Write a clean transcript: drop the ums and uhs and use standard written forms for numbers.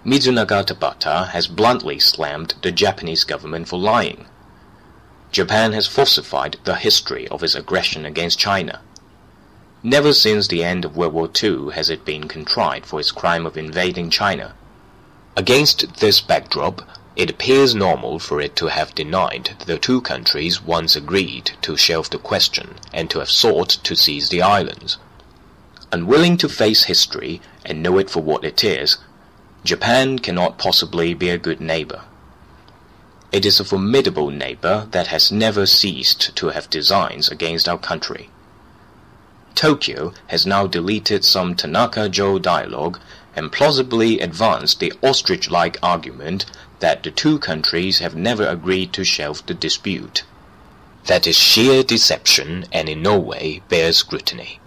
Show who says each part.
Speaker 1: Mitsunaga Tabata has bluntly slammed the Japanese government for lying. Japan has falsified the history of its aggression against China. Never since the end of World War II has it been contrite for its crime of invading China. Against this backdrop, it appears normal for it to have denied the two countries once agreed to shelve the question and to have sought to seize the islands. Unwilling to face history and know it for what it is, Japan cannot possibly be a good neighbor. It is a formidable neighbor that has never ceased to have designs against our country. Tokyo has now deleted some Tanaka-Joe dialogue and plausibly advanced the ostrich-like argument that the two countries have never agreed to shelve the dispute. That is sheer deception and in no way bears scrutiny.